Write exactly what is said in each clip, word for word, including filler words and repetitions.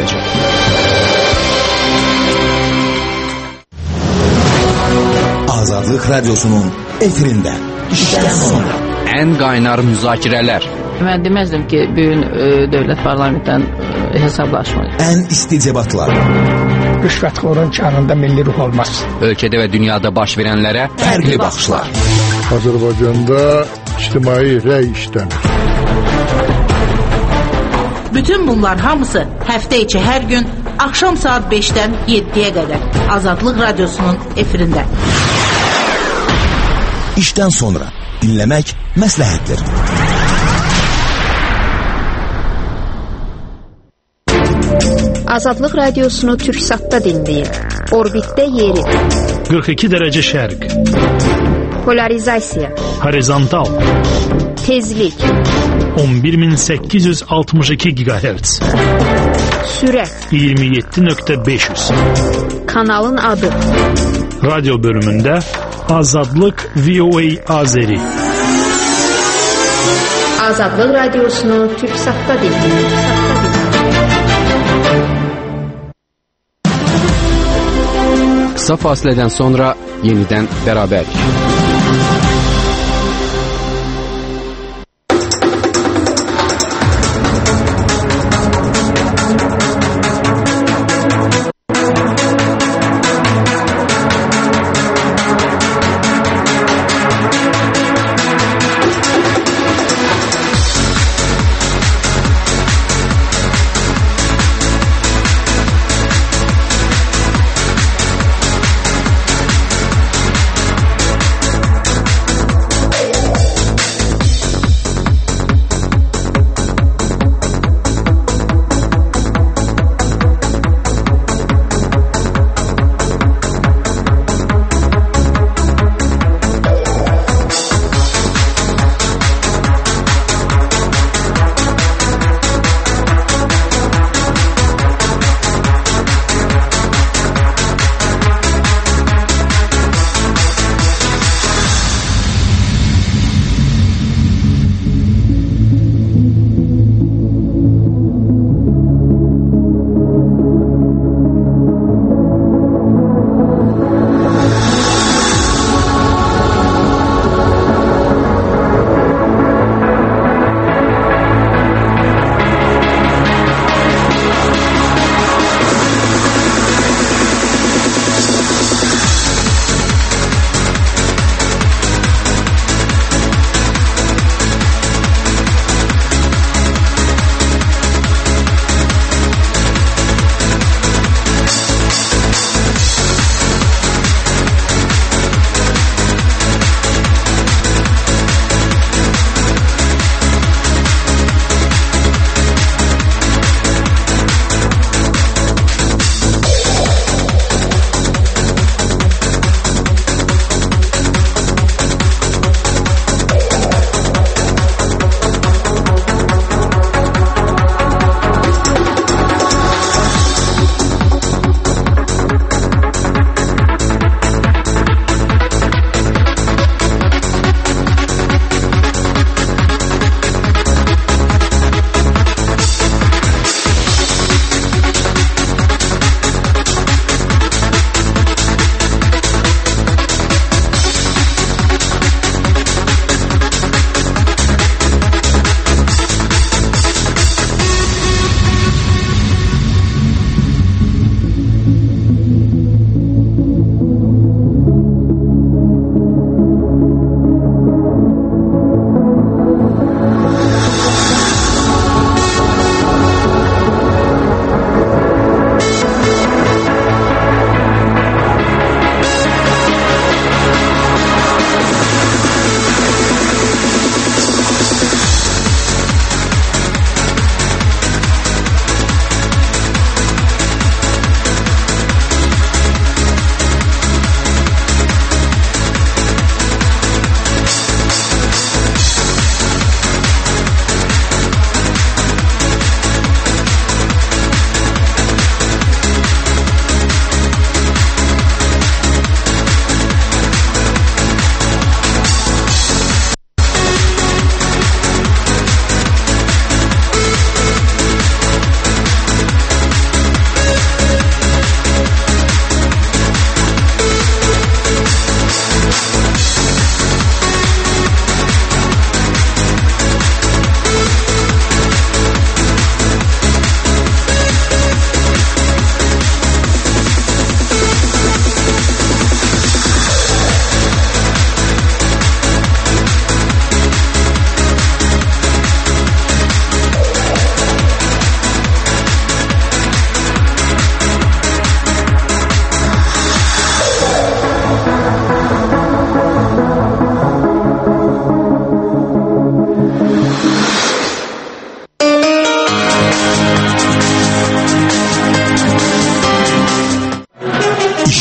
edəcək. Azadlıq Radyosu'nun efirində işdən sonra ən qaynar müzakirələr. Mən deməzdim ki, bugün e, dövlət parlamentdən e, hesablaşmalıyıq. Ən isti debatlar. Rüşvətxorun kanında milli ruh olmaz. Ölkədə və dünyada baş verənlərə Fərqli baxışlar. Azərbaycanda ictimai rəy işlənir. Bütün bunlar hamısı həftə içi hər gün axşam saat beşdən yeddiyə qədər Azadlıq Radyosu'nun efirində. İşdən sonra dinləmək məsləhətdir. Azadlıq Radiosunu Türksat'ta dinləyin. Orbitdə yeri. qırx iki dərəcə şərq. Polarizasiya. Horizontal. Tezlik. on bir min səkkiz yüz altmış iki gigahertz. Sürət. iyirmi yeddi nöqtə beş yüz. Kanalın adı. Radyo bölümündə Azadlıq V O A Azeri. Azadlıq Radiosunu Türksat'ta dinləyin. Qısa fasilədən sonra yenidən bərabərik.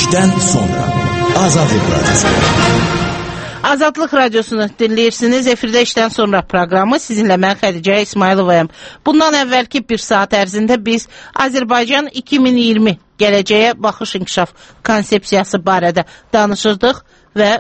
İşdən sonra Azadlıq Radyosu. Azadlıq Radiosunu dinləyirsiniz. Efirdə işdən sonra proqramı sizinlə mən Xədicə İsmayılovayam. Bundan əvvəlki bir saat ərzində biz Azərbaycan iki min iyirmi gələcəyə baxış inkişaf konsepsiyası barədə danışırdıq və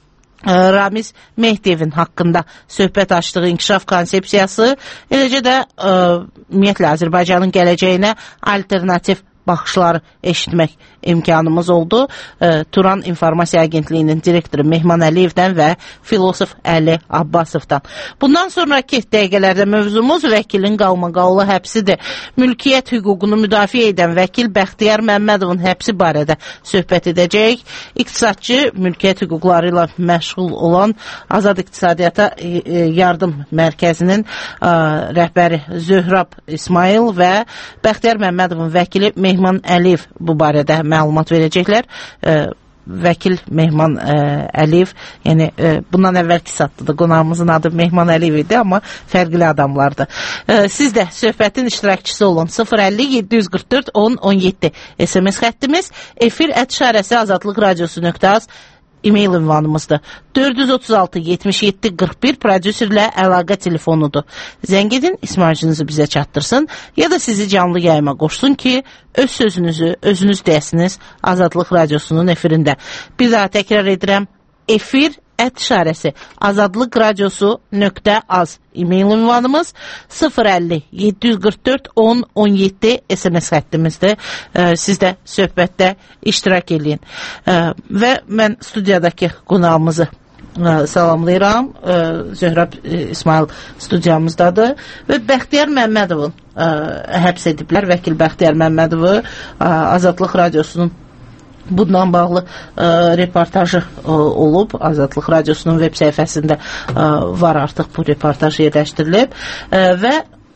Ramiz Mehdiyevin haqqında söhbət açdığı inkişaf konsepsiyası, eləcə də ə, ümumiyyətlə Azərbaycanın gələcəyinə alternativ baxışları eşitmək imkanımız oldu. E, Turan İnformasiya Agentliyinin direktoru Mehman Əliyevdən və filosof Əli Abbasovdan. Bundan sonraki dəqiqələrdə mövzumuz vəkilin qalmaqallı həbsidir. Mülkiyyət hüququnu müdafiə edən vəkil Bəxtiyar Məmmədovun həbsi barədə söhbət edəcək. İqtisadçı, mülkiyyət hüquqları ilə məşğul olan Azad İqtisadiyyata Yardım Mərkəzinin ə, rəhbəri Zöhrab İsmail və Bəxtiyar Məmmədovun vəkili Mehman Əliyev bu barədə məlumat verəcəklər. E, vəkil Mehman e, Əliyev, yəni e, bundan əvvəlki saatda da qonağımızın adı Mehman Əliyev idi, amma fərqli adamlardı. E, siz də söhbətin iştirakçısı olun. sıfır əlli yeddi yüz qırx dörd on on yeddi S M S xəttimiz, efir ət işarəsi azadlıq radiosu nöqtə az e-mail ünvanımızdır. dörd yüz otuz altı yetmiş yeddi qırx bir prodüserlə əlaqə telefonudur. Zəng edin, ismarcınızı bizə çatdırsın ya da sizi canlı yayıma qoşsun ki, öz sözünüzü özünüz deyəsiniz Azadlıq Radiosunun efirində. Bir daha təkrar edirəm, efir ət işarəsi azadlıq radiosu nöqtə az e-mail ünvanımız, sıfır əlli yeddi yüz qırx dörd on on yeddi S M S xəttimizdir. E, siz də söhbətdə iştirak edin. E, və mən studiyadakı qonağımızı e, salamlayıram. E, Zöhrab e, İsmail studiyamızdadır və Bəxtiyar Məmmədovun e, həbs ediblər. Vəkil Bəxtiyar Məmmədovu e, Azadlıq Radiosunun bundan bağlı ə, reportajı ə, olub. Azadlıq Radiosunun web səhifəsində ə, var artıq bu reportaj yerləşdirilib ə, və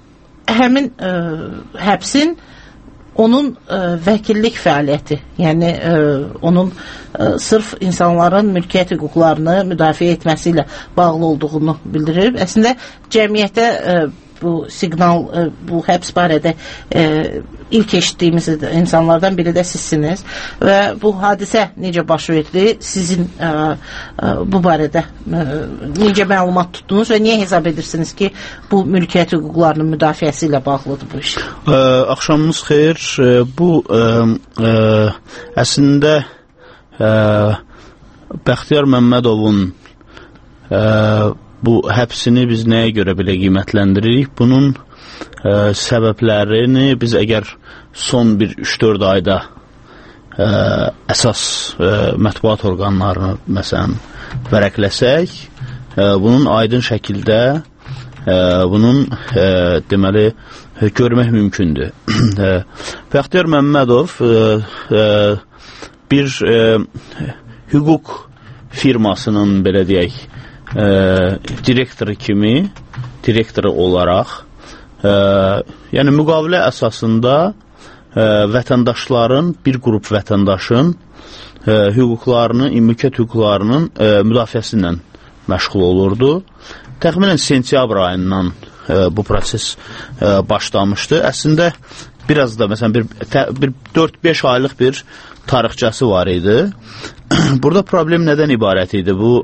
həmin ə, həbsin onun ə, vəkillik fəaliyyəti, yəni ə, onun ə, sırf insanların mülkiyyət hüquqlarını müdafiə etməsi ilə bağlı olduğunu bildirir. Əslində cəmiyyətə ə, bu siqnal, bu həbs barədə e, ilk eşitdiyimiz insanlardan biri də sizsiniz və bu hadisə necə baş verdi, sizin e, e, bu barədə e, necə məlumat tutdunuz və niyə hesab edirsiniz ki, bu mülkiyyət hüquqlarının müdafiəsi ilə bağlıdır bu iş? E, axşamınız xeyir. E, bu e, e, əslində e, Bəxtiyar Məmmədovun e, bu həbsini biz nəyə görə belə qiymətləndiririk? Bunun ə, səbəblərini biz əgər son bir üç dörd ayda ə, əsas ə, mətbuat orqanlarını məsələn vərəqləsək, ə, bunun aydın şəkildə ə, bunun ə, deməli görmək mümkündür. Bəxtiyar Məmmədov ə, ə, bir ə, hüquq firmasının belə deyək Ə, direktoru kimi, direktoru olaraq, ə, yəni müqavilə əsasında ə, vətəndaşların, bir qrup vətəndaşın ə, hüquqlarını, mülkiyyət hüquqlarının ə, müdafiəsi ilə məşğul olurdu. Təxminən sentyabr ayından ə, bu proses ə, başlamışdı. Əslində biraz da məsələn bir, bir dörd beş aylıq bir tarixçəsi var idi. Burada problem nədən ibarət idi? Bu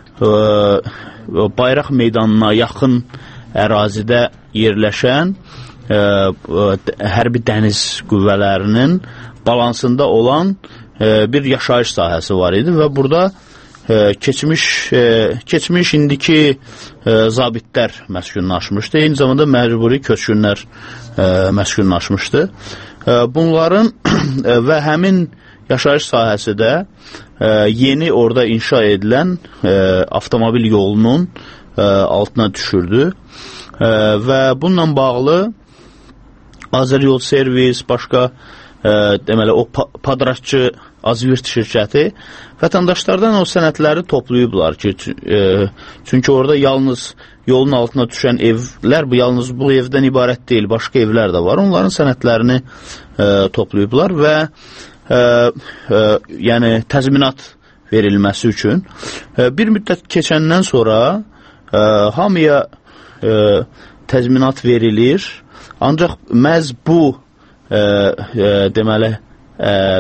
Bayraq meydanına yaxın ərazidə yerləşən ə, hərbi dəniz qüvvələrinin balansında olan ə, bir yaşayış sahəsi var idi və burada ə, keçmiş, ə, keçmiş indiki ə, zabitlər məskunlaşmışdı. Eyni zamanda məcburi köçkünlər ə, məskunlaşmışdı. Ə, bunların və həmin yaşayış sahəsi də ə, yeni orada inşa edilən ə, avtomobil yolunun ə, altına düşürdü ə, və bununla bağlı Azeryol Servis, başqa ə, deməli o padratçı Azvirt şirkəti vətəndaşlardan o sənədləri toplayıblar ki, ə, çünki orada yalnız yolun altına düşən evlər, bu yalnız bu evdən ibarət deyil, başqa evlər də var. Onların sənədlərini ə, toplayıblar və Ə, ə, yəni təzminat verilməsi üçün ə, bir müddət keçəndən sonra ə, hamıya ə, təzminat verilir, ancaq məhz bu ə, ə, deməli ə,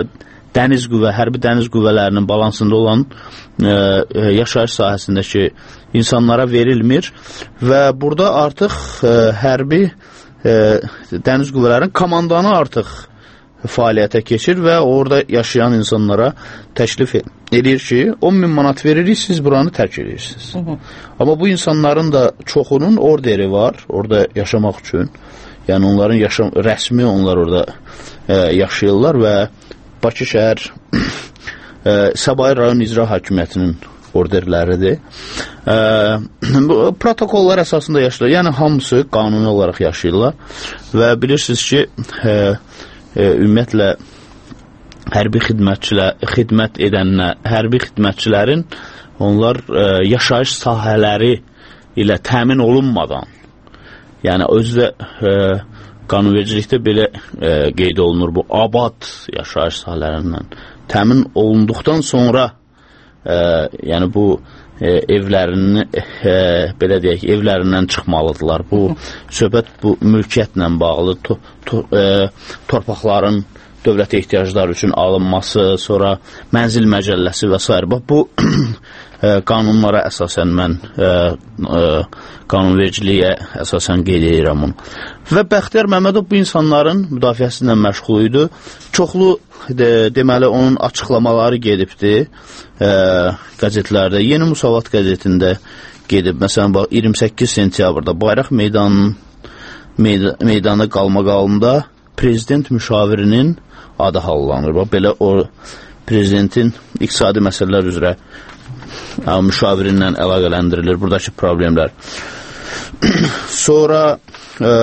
dəniz qüvvə, hərbi dəniz qüvvələrinin balansında olan e, yaşayış sahəsindəki insanlara verilmir və burada artıq e, hərbi e, dəniz qüvvələrinin komandanı artıq fəaliyyətə keçir və orada yaşayan insanlara təklif edir ki, on min manat veririk, siz buranı tərk edirsiniz. Hı -hı. Amma bu insanların da çoxunun orderi var, orada yaşamaq üçün. Yəni onların yaşam, rəsmi onlar orada e, yaşayırlar və Bakı şəhər e, Səbail rayon icra hakimiyyətinin orderləridir. E, bu protokollar əsasında yaşayırlar. Yəni hamısı qanuni olaraq yaşayırlar və bilirsiniz ki, e, e, ümumiyyətlə hərbi xidmətçilər, xidmət edənlər, hərbi xidmətçilərin onlar e, yaşayış sahələri ilə təmin olunmadan, yəni özdə e, qanunvericilikdə belə e, qeyd olunur, bu abad yaşayış sahələrindən təmin olunduqdan sonra e, yəni bu e, evlərini e, belə deyək, evlərindən çıxmalıdırlar. Bu söhbət bu mülkiyyətlə bağlı, to, to, e, torpaqların dövlət ehtiyacları üçün alınması, sonra mənzil məcəlləsi və s. Bax, bu e, qanunlara əsasən mən e, e, qanunvericiliyə əsasən qeyd edirəm onu. Və Bəxtiyar Məmmədov bu insanların müdafiəsi ilə məşğul idi. Çoxlu de, deməli onun açıqlamaları gedibdi e, qəzetlərdə. Yeni Musavat qəzetində gedib. Məsələn, bax, iyirmi səkkiz sentyabrda Bayraq meydanının meyda, meydanı qalmaqalında prezident müşavirinin adı hallanır. Bax, belə o prezidentin iqtisadi məsələlər üzrə müşavirindən əlaqələndirilir buradakı problemlər. Sonra e,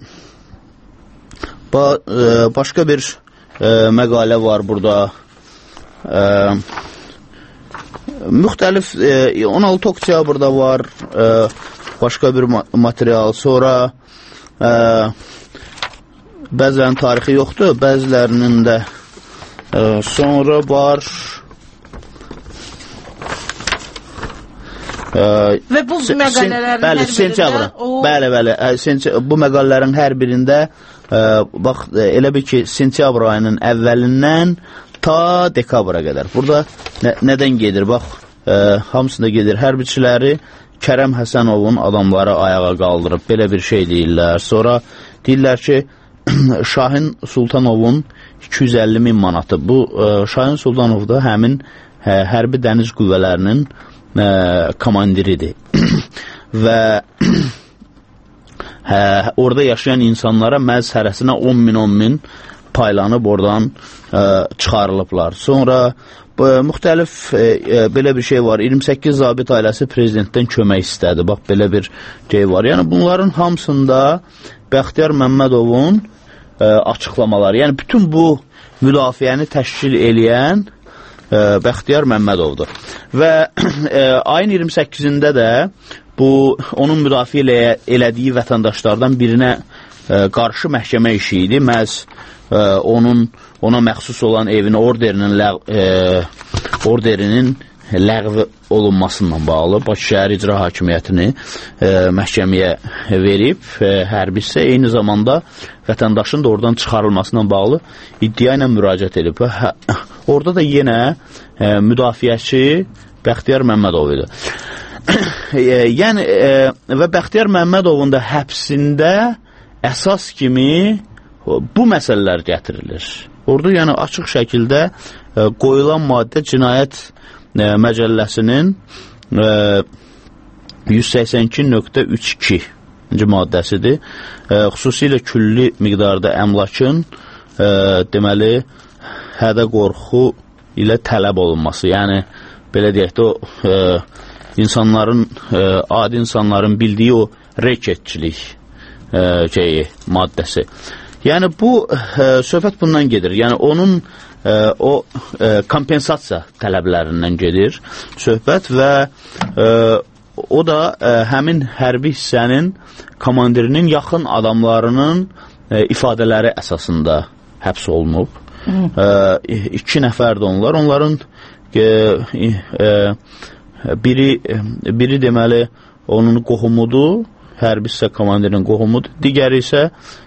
ba, e, başqa bir e, məqalə var burada. E, müxtəlif e, on altı oktyabrda var e, başqa bir ma material. Sonra e, bəzilərinin tarixi yoxdur, bəzilərinin də e, sonra var və bu məqalələrin bəli, hər birində o... bəli, bəli, bu məqalələrin hər birində ə, bax, elə bir ki, sentyabr ayının əvvəlindən ta dekabra qədər. Burada nə, nədən gedir? Bax, ə, hamısında gedir. Hərbiçiləri Kərəm Həsənovun adamları ayağa qaldırıb, belə bir şey deyirlər. Sonra deyirlər ki, Şahin Sultanovun iki yüz əlli min manatı. Bu, ə, Şahin Sultanov da həmin ə, hərbi dəniz qüvvələrinin Ə, komandiridir və hə, orada yaşayan insanlara mərz hərəsinə on min on min paylanıb oradan ə, çıxarılıblar. Sonra ə, müxtəlif ə, belə bir şey var. iyirmi səkkiz zabit ailəsi prezidentdən kömək istədi. Bax, belə bir şey var. Yəni bunların hamısında Bəxtiyar Məmmədovun ə, açıqlamaları, yəni bütün bu müdafiəni təşkil eləyən ə, Bəxtiyar Məmmədovdur. Və ə, ayın iyirmi səkkizində də bu onun müdafiə elə, elədiyi vətəndaşlardan birinə ə, qarşı məhkəmə işi idi. Məhz ə, onun ona məxsus olan evini orderinin ləğ, ə, orderinin ləğv olunmasından bağlı Bakı şəhər icra hakimiyyətini ə, məhkəməyə verib, ə, hərbi isə eyni zamanda vətəndaşın da oradan çıxarılmasından bağlı iddia ilə müraciət edib. Hə, orada da yenə ə, müdafiəçi Bəxtiyar Məmmədov idi. Yəni, ə, və Bəxtiyar Məmmədovun da həbsində əsas kimi bu məsələlər gətirilir. Orada yəni açıq şəkildə ə, qoyulan maddə cinayət ə, məcəlləsinin ə, yüz səksən iki nöqtə üç iki maddəsidir. Ə, xüsusilə külli miqdarda əmlakın ə, deməli hədə qorxu ilə tələb olunması. Yəni belə deyək də o ə, insanların, ə, adi insanların bildiyi o reketçilik ə, şeyi, maddəsi. Yəni bu ə, söhbət bundan gedir. Yəni onun ə, o ə, kompensasiya tələblərindən gedir söhbət və ə, o da ə, həmin hərbi hissənin komandirinin yaxın adamlarının ə, ifadələri əsasında həbs olunub. Ə, iki nəfərdir onlar. Onların ə, ə, biri, biri deməli onun qohumudur, hərbi hissə komandirinin qohumudur. Digəri isə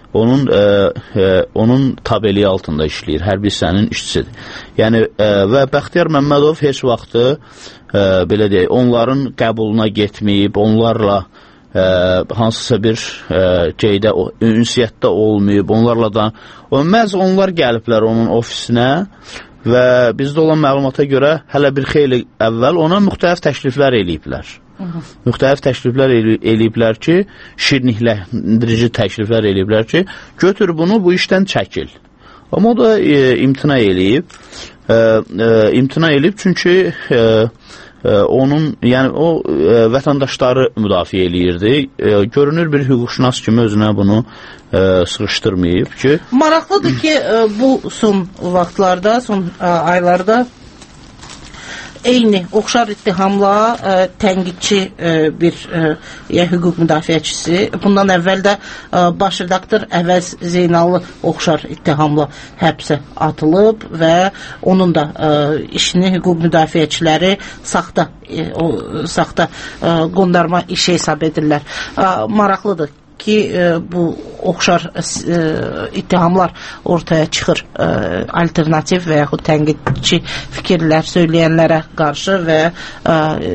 onun e, e, onun tabeliyi altında işləyir, hərbi hissənin işçisidir. Yəni e, və Bəxtiyar Məmmədov heç vaxtı e, belə deyək, onların qəbuluna getməyib, onlarla e, hansısa bir e, qeydə, ünsiyyətdə olmayıb, onlarla da o, məhz onlar gəliblər onun ofisinə və bizdə olan məlumata görə hələ bir xeyli əvvəl ona müxtəlif təkliflər eləyiblər. Müxtəlif təkliflər eləyiblər ki, şirinlikləndirici təkliflər eləyiblər ki, götür bunu, bu işdən çəkil. Amma o da e, imtina eləyib. E, e, imtina eləyib çünki e, e, onun, yəni o e, vətəndaşları müdafiə eləyirdi. E, görünür bir hüquqşünas kimi özünə bunu e, sıxışdırmayıb ki. Maraqlıdır ki, e, bu son vaxtlarda, son e, aylarda eyni, oxşar ittihamla ə, tənqidçi ə, bir ə, ya, hüquq müdafiəçisi, bundan əvvəl də ə, baş redaktor Əvəz Zeynallı oxşar ittihamla həbsə atılıb və onun da ə, işini hüquq müdafiəçiləri saxta, ə, o, saxta ə, qondarma işe hesab edirlər. Ə, maraqlıdır ki, e, bu oxşar e, ittihamlar ortaya çıxır e, alternativ və yaxud tənqidçi fikirlər söyləyənlərə qarşı və e,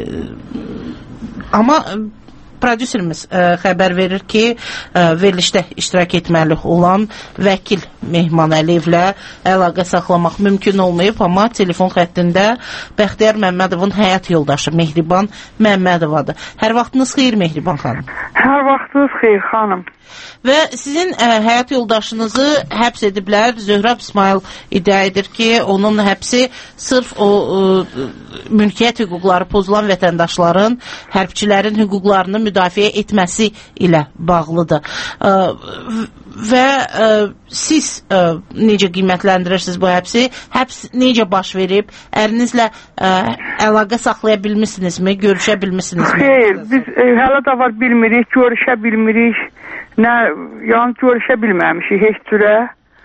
amma prodüserimiz e, xəbər verir ki, e, verilişdə iştirak etməli olan vəkil Mehman Əliyevlə əlaqə saxlamaq mümkün olmayıb, amma telefon xəttində Bəxtiyar Məmmədovun həyat yoldaşı Mehriban Məmmədovadır. Hər vaxtınız xeyir Mehriban xanım. Hər vaxtınız xeyir xanım. Və sizin ə, həyat yoldaşınızı həbs ediblər. Zöhrab İsmail iddia edir ki, onun həbsi sırf o ə, mülkiyyət hüquqları pozulan vətəndaşların, hərbçilərin hüquqlarını müdafiə etməsi ilə bağlıdır. Ə, və ə, siz ə, necə qiymətləndirirsiniz bu həbsi? Həbs necə baş verib? Ərinizlə ə, əlaqə saxlaya bilmirsinizmi? Görüşə bilmirsinizmi? Xeyr, biz ə, hələ də var bilmirik, görüşə bilmirik. Nə, yəni görüşə bilməmişik heç cürə.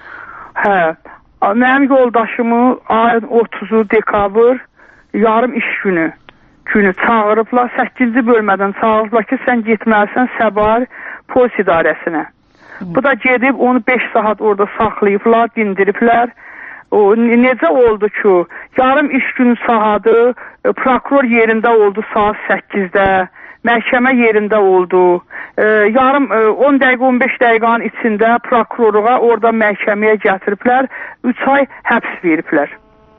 Hə, mənim yoldaşımı ayın otuzu dekabr yarım iş günü günü çağırıblar, səkkizinci bölmədən çağırıblar ki, sən getməlisən Səbar polis idarəsinə. Bu da gedib onu beş saat orada saxlayıblar, dindiriblər. O, necə oldu ki, yarım iş günü saatı prokuror yerində oldu saat səkkizdə. Məhkəmə yerində oldu. E, yarım e, on dəqiqə on beş dəqiqanın içində prokurorluğa orada məhkəməyə gətiriblər. üç ay həbs veriblər.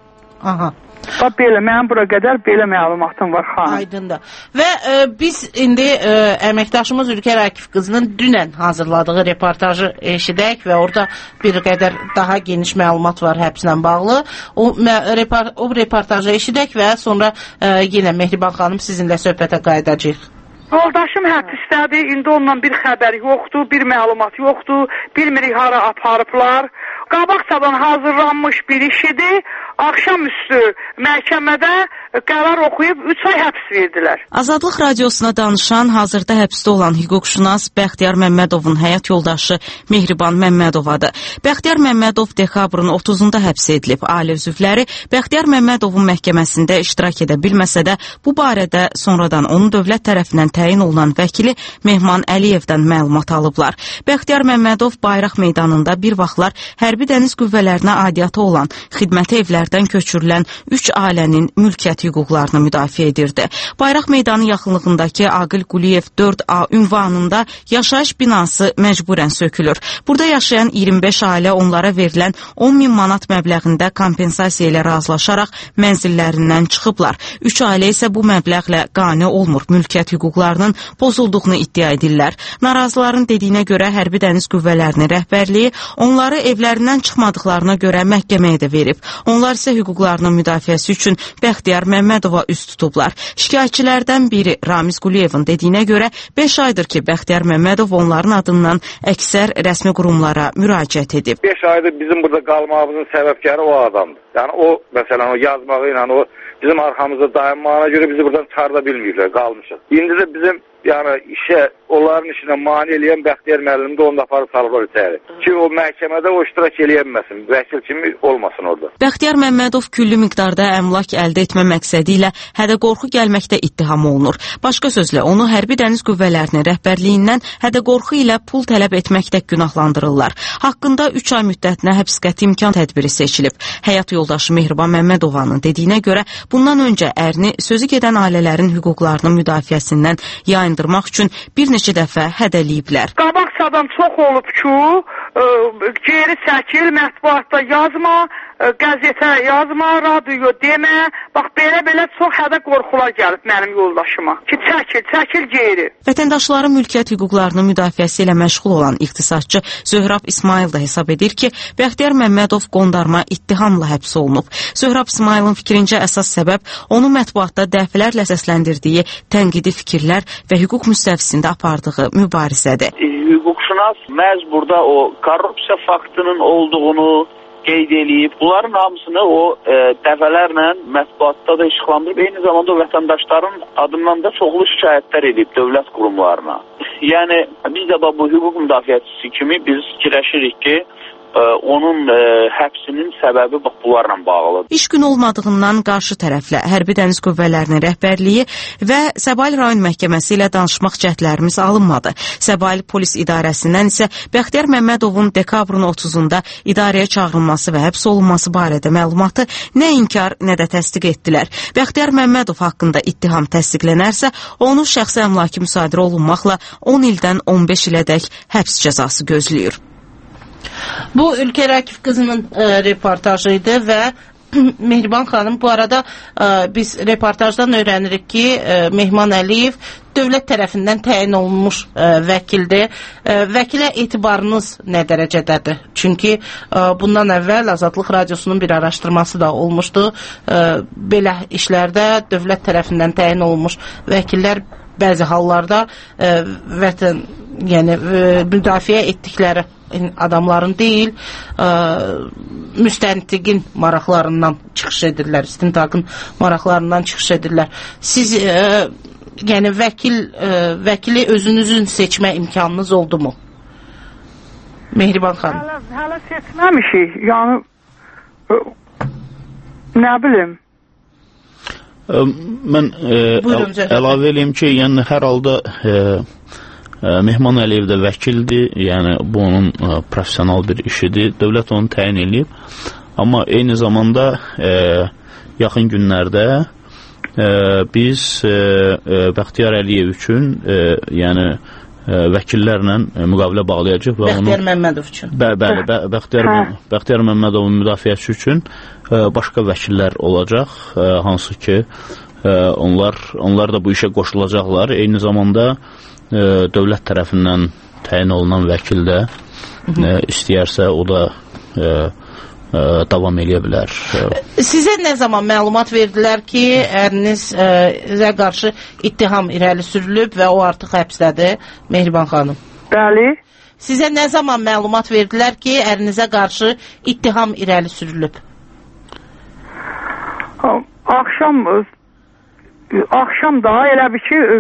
Aha. Bax belə, mənim bura qədər belə məlumatım var xanım. Aydındır. Və e, biz indi e, əməkdaşımız Ülker Akif qızının dünən hazırladığı reportajı eşidək və orada bir qədər daha geniş məlumat var həbslə bağlı. O, report, o reportajı eşidək və sonra e, yenə Mehriban xanım sizinlə söhbətə qayıdacağıq. Yoldaşım həbsdədir, indi ondan bir xəbər yoxdur, bir məlumat yoxdur, bilmirik hara aparıblar. Qabaqcadan hazırlanmış bir işidir, axşamüstü məhkəmədə qərar oxuyub üç ay həbs verdilər. Azadlıq radiosuna danışan, hazırda həbsdə olan hüquqşünas Bəxtiyar Məmmədovun həyat yoldaşı Mehriban Məmmədovadır. Bəxtiyar Məmmədov dekabrın otuzunda həbs edilib. Ailə üzvləri Bəxtiyar Məmmədovun məhkəməsində iştirak edə bilməsə də, bu barədə sonradan onun dövlət tərəfindən təyin olunan vəkili Mehman Əliyevdən məlumat alıblar. Bəxtiyar Məmmədov Bayraq meydanında bir vaxtlar hərbi dəniz qüvvələrinə aidiyyatı olan xidməti evlərdən köçürülən üç ailənin mülkiyyət hüquqlarını müdafiə edirdi. Bayraq meydanı yaxınlığındakı Aqil Quliyev dörd A ünvanında yaşayış binası məcburən sökülür. Burada yaşayan iyirmi beş ailə onlara verilən on min manat məbləğində kompensasiya ilə razılaşaraq mənzillərindən çıxıblar. Üç ailə isə bu məbləğlə qane olmur, mülkiyyət hüquqlarının pozulduğunu iddia edirlər. Narazıların dediyinə görə hərbi dəniz qüvvələrinin rəhbərliyi onları evlərindən çıxmadıqlarına görə məhkəməyə də verib. Onlar isə hüquqlarının müdafiəsi üçün Bəxtiyar Məmmədova üst tutublar. Şikayətçilərdən biri Ramiz Quliyevin dediyinə görə beş aydır ki, Bəxtiyar Məmmədov onların adından əksər rəsmi qurumlara müraciət edib. beş aydır bizim burada qalmağımızın səbəbkarı o adamdır. Yəni o, məsələn, o yazmağı ilə o bizim arxamızda dayanmağına görə bizi buradan çıxarda bilməyiblər, qalmışıq. İndi də bizim yəni işə, onların işinə mane eləyən Bəxtiyar müəllim də onda aparıb salıblar içəri. Ki o məhkəmədə o iştirak eləyənməsin, vəkil kimi olmasın orada. Bəxtiyar Məmmədov küllü miqdarda əmlak əldə etmə məqsədi ilə hədə-qorxu gəlməkdə ittiham olunur. Başqa sözlə, onu hərbi dəniz qüvvələrinin rəhbərliyindən hədə-qorxu ilə pul tələb etməkdə günahlandırırlar. Haqqında üç ay müddətinə həbs qəti imkan tədbiri seçilib. Həyat yoldaşı Mehriban Məmmədovanın dediyinə görə, bundan öncə ərini sözü gedən ailələrin hüquqlarının müdafiəsindən yayındırmaq üçün bir neçə dəfə hədəliyiblər. Qabaqcadan çox olub ki, ə, geri çəkil, mətbuatda yazma, ə, qəzetə yazma, radyo demə. Bax, belə-belə çox hədə qorxular gəlib mənim yoldaşıma. Ki, çəkil, çəkil geri. Vətəndaşların mülkiyyət hüquqlarının müdafiəsi ilə məşğul olan iqtisadçı Zöhrab İsmail da hesab edir ki, Bəxtiyar Məmmədov qondarma ittihamla həbs olunub. Zöhrab İsmailin fikrincə əsas səbəb onu mətbuatda dəfələrlə səsləndirdiyi tənqidi fikirlər və hüquq müstəvisində apardığı mübarizədir. Hüquqşünas məhz burada o korrupsiya faktının olduğunu qeyd eləyib. Bunların hamısını o e, dəfələrlə mətbuatda da işıqlandırıb, eyni zamanda o vətəndaşların adından da çoxlu şikayətlər edib dövlət qurumlarına. Yəni biz də bu hüquq müdafiəçisi kimi biz fikirləşirik ki, Ə, onun ə, həbsinin səbəbi bax bunlarla bağlıdır. İş gün olmadığından qarşı tərəflə hərbi dəniz qüvvələrinin rəhbərliyi və Səbail rayon məhkəməsi ilə danışmaq cəhdlərimiz alınmadı. Səbail polis idarəsindən isə Bəxtiyar Məmmədovun dekabrın otuzunda idarəyə çağırılması və həbs olunması barədə məlumatı nə inkar, nə də təsdiq etdilər. Bəxtiyar Məmmədov haqqında ittiham təsdiqlənərsə, onu şəxsi əmlaki müsadirə olunmaqla on ildən on beş ilədək həbs cəzası gözləyir. Bu Ülkə Rəkif qızının e, reportajıydı və Mehriban xanım, bu arada e, biz reportajdan öyrənirik ki, e, Mehman Əliyev dövlət tərəfindən təyin olunmuş e, vəkildir. E, vəkilə etibarınız nə dərəcədədir? Çünki e, bundan əvvəl Azadlıq Radiosunun bir araşdırması da olmuşdu. E, belə işlərdə dövlət tərəfindən təyin olunmuş vəkillər bəzi hallarda e, vətən, yəni e, müdafiə etdikləri adamların deyil, ə, müstəntiqin maraqlarından çıxış edirlər, istintaqın maraqlarından çıxış edirlər. Siz ə, yəni vəkil ə, vəkili özünüzün seçmə imkanınız oldu mu? Mehriban xanım. Hələ, hələ seçməmişik. Yəni ə, nə bilim. Ə, mən ə, Buyurun, əl, əlavə eləyim ki, yəni hər halda ə, Mehman Əliyev də vəkildir, yəni bu onun ə, professional bir işidir, dövlət onu təyin edib, amma eyni zamanda ə, yaxın günlərdə ə, biz ə, ə, Bəxtiyar Əliyev üçün ə, yəni ə, vəkillərlə müqavilə bağlayacaq və Bəxtiyar onu, Məmmədov üçün. Bə, bəli, bə, Bəxtiyar, Bəxtiyar Məmmədovun müdafiəsi üçün ə, başqa vəkillər olacaq, ə, hansı ki ə, onlar, onlar da bu işə qoşulacaqlar, eyni zamanda Ə, dövlət tərəfindən təyin olunan vəkil də ə, istəyərsə o da ə, ə, davam edə bilər. Sizə nə zaman məlumat verdilər ki, ərinizə qarşı ittiham irəli sürülüb və o artıq həbsdədir, Mehriban xanım? Bəli. Sizə nə zaman məlumat verdilər ki, ərinizə qarşı ittiham irəli sürülüb? Axşam axşam da elə bir ki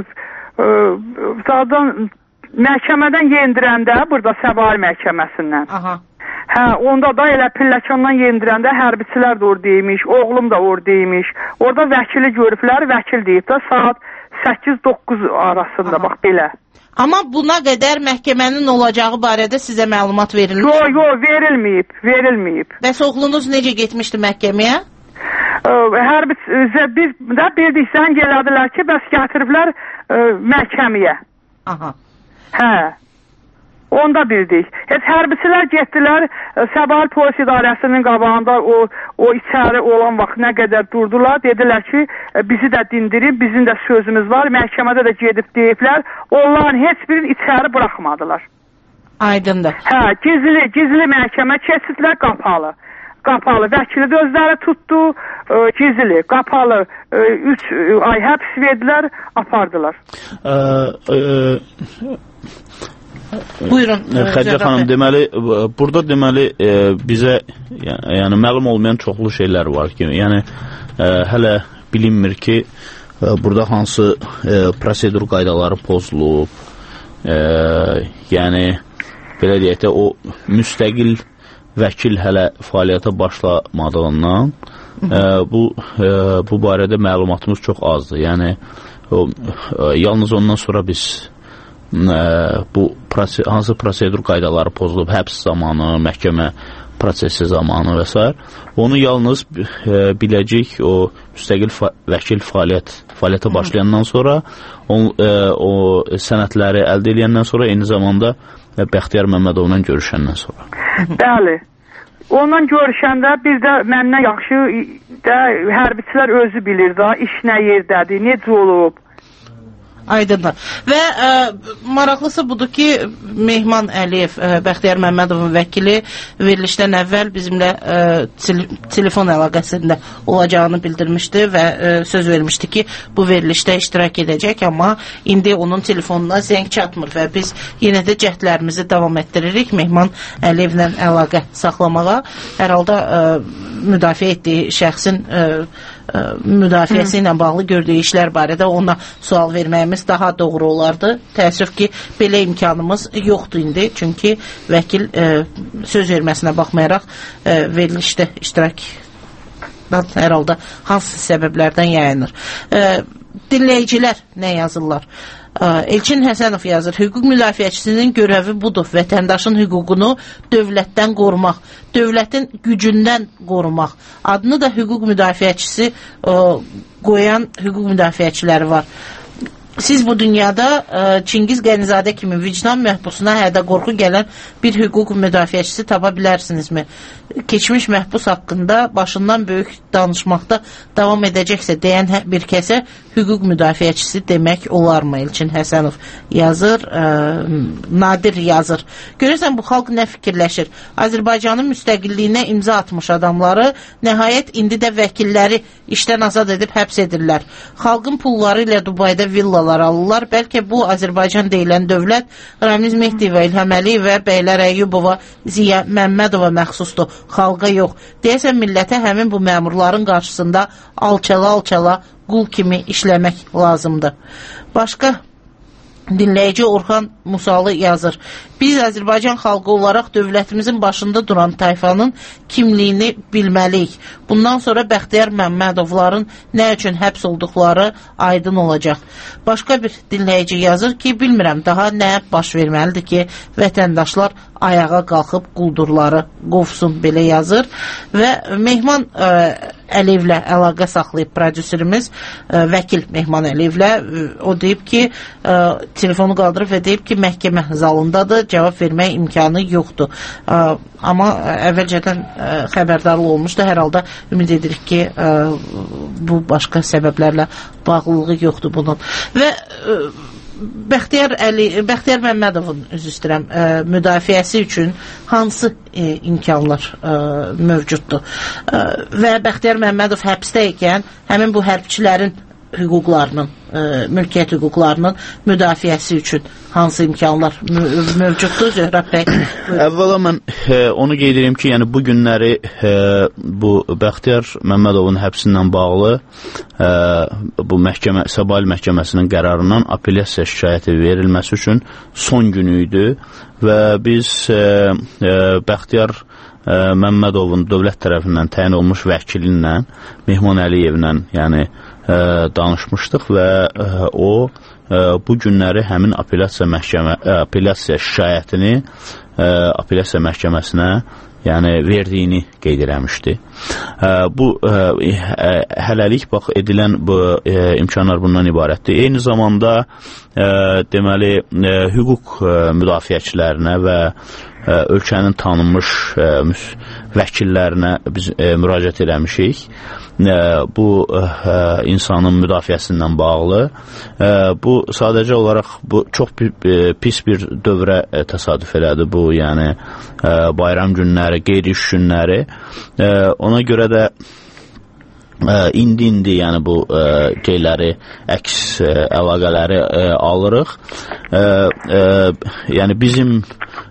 zaten məhkəmədən yendirəndə, burada Səbail məhkəməsindən. Aha. Hə, onda da elə pilləkandan yendirəndə hərbiçilər də oradaymış, oğlum da oradaymış. Orada vəkili görüblər, vəkil deyib də saat səkkiz doqquz arasında. Aha. Bax belə. Amma buna qədər məhkəmənin olacağı barədə sizə məlumat verilmiş? Yox, yox, verilməyib, verilməyib. Bəs oğlunuz necə getmişdi məhkəməyə? Hər bir, biz də bildik, zəng elədilər ki, bəs gətiriblər ə, məhkəməyə. Aha. Hə, onda bildik. Heç hərbçilər getdilər, Səbail polis idarəsinin qabağında o, o içəri olan vaxt nə qədər durdular, dedilər ki, bizi də dindirin, bizim də sözümüz var, məhkəmədə də gedib deyiblər, onların heç birini içəri buraxmadılar. Aydındır. Hə, gizli, gizli məhkəmə keçidlər qapalı. Qapalı, vəkili də özləri tutdu, ə, gizli, qapalı, ə, üç ay həbs verdilər, apardılar. Ə, ə, Buyurun. Xədicə xanım, deməli, burada deməli ə, bizə yəni, yəni məlum olmayan çoxlu şeylər var ki, yəni ə, hələ bilinmir ki, burada hansı e, prosedur qaydaları pozulub, e, yəni belə deyək də, o müstəqil vəkil hələ fəaliyyətə başlamadığından e, bu, e, bu barədə məlumatımız çox azdır. Yəni, o, e, yalnız ondan sonra biz e, bu prose hansı prosedur qaydaları pozulub, həbs zamanı, məhkəmə prosesi zamanı və s. Onu yalnız e, biləcək o müstəqil fa vəkil fəaliyyət, fəaliyyətə başlayandan sonra, on, e, o sənədləri əldə edəndən sonra, eyni zamanda e, Bəxtiyar Məmmədovla görüşəndən sonra. Bəli. Ondan görüşəndə bir də məndən yaxşı də hərbiçilər özü bilir da, iş nə yerdədir, necə olub. Aydınlar. Və ə, maraqlısı budur ki, Mehman Əliyev, ə, Bəxtiyar Məmmədovun vəkili verilişdən əvvəl bizimlə ə, tel telefon əlaqəsində olacağını bildirmişdi və ə, söz vermişdi ki, bu verilişdə iştirak edəcək, amma indi onun telefonuna zəng çatmır və biz yenə də cəhdlərimizi davam etdiririk Mehman Əliyevlə əlaqə saxlamağa. Hər halda ə, müdafiə etdiyi şəxsin ə, ə, müdafiəsi ilə bağlı gördüyü işlər barədə ona sual verməyimiz daha doğru olardı. Təəssüf ki, belə imkanımız yoxdur indi. Çünki vəkil e, söz verməsinə baxmayaraq e, verilişdə iştirak hər halda hansı səbəblərdən yayınır. E, dinləyicilər nə yazırlar? Elçin Həsənov yazır, hüquq müdafiəçisinin görəvi budur, vətəndaşın hüququnu dövlətdən qorumaq, dövlətin gücündən qorumaq. Adını da hüquq müdafiəçisi ə, qoyan hüquq müdafiəçiləri var. Siz bu dünyada ə, Çingiz Qənizadə kimi vicdan məhbusuna hədə qorxu gələn bir hüquq müdafiəçisi tapa bilərsinizmi? Keçmiş məhbus haqqında başından böyük danışmaqda davam edəcəksə deyən bir kəsə hüquq müdafiəçisi demək olarmı? Elçin Həsənov yazır, ə, Nadir yazır. Görürsən, bu xalq nə fikirləşir? Azərbaycanın müstəqilliyinə imza atmış adamları nəhayət indi də vəkilləri işdən azad edib həbs edirlər. Xalqın pulları ilə Dubayda villalar alırlar. Bəlkə bu Azərbaycan deyilən dövlət Ramiz Mehdiyeva, İlham Əliyev və Bəylər Əyyubova, Ziya Məmmədova məxsusdur, xalqa yox. Deyəsən millətə həmin bu məmurların qarşısında alçala-alçala qul kimi işləmək lazımdır. Başqa dinləyici Orxan Musalı yazır. Biz Azərbaycan xalqı olaraq dövlətimizin başında duran tayfanın kimliyini bilməliyik. Bundan sonra Bəxtiyar Məmmədovların nə üçün həbs olduqları aydın olacaq. Başqa bir dinləyici yazır ki, bilmirəm daha nə baş verməlidir ki, vətəndaşlar ayağa qalxıb quldurları qovsun, belə yazır. Və Mehman ə, Əliyevlə əlaqə saxlayıb prodüserimiz, ə, vəkil Mehman Əliyevlə, o deyib ki, ə, telefonu qaldırıb və deyib ki, məhkəmə zalındadır, cavab vermək imkanı yoxdur. Ə, amma əvvəlcədən ə, xəbərdarlı olmuşdu, hər halda ümid edirik ki, ə, bu başqa səbəblərlə bağlılığı yoxdur bunun. Və ə, Bəxtiyar Əli, Bəxtiyar Məmmədovun üzr istəyirəm, ə, müdafiəsi üçün hansı ə, imkanlar ə, mövcuddur? Ə, və Bəxtiyar Məmmədov həbsdə ikən həmin bu hərbçilərin hüquqlarının, ə, mülkiyyət hüquqlarının müdafiəsi üçün hansı imkanlar mövcuddur, Zöhrab bəy? Əvvəla mən e, onu qeyd edirəm ki, yəni bu günləri e, bu Bəxtiyar Məmmədovun həbsindən bağlı e, bu məhkəmə, Səbail məhkəməsinin qərarından apellyasiya şikayəti verilməsi üçün son günü idi və biz e, e, Bəxtiyar e, Məmmədovun dövlət tərəfindən təyin olmuş vəkilinlə, Mehman Əliyevlə, yəni e, danışmışdıq və e, o bu günləri həmin apellyasiya məhkəmə, apellyasiya şikayətini apellyasiya məhkəməsinə, yəni verdiyini qeyd eləmişdi. Bu hələlik bax edilən bu imkanlar bundan ibarətdir. Eyni zamanda deməli hüquq müdafiəçilərinə və ölkənin tanınmış vəkillərinə biz müraciət eləmişik. Bu insanın müdafiəsindən bağlı. Bu sadəcə olaraq bu çox pis bir dövrə təsadüf elədi bu, yəni bayram günləri, qeyri-iş günləri. Ona görə də indi-indi yəni bu şeyləri, əks əlaqələri alırıq. Yəni bizim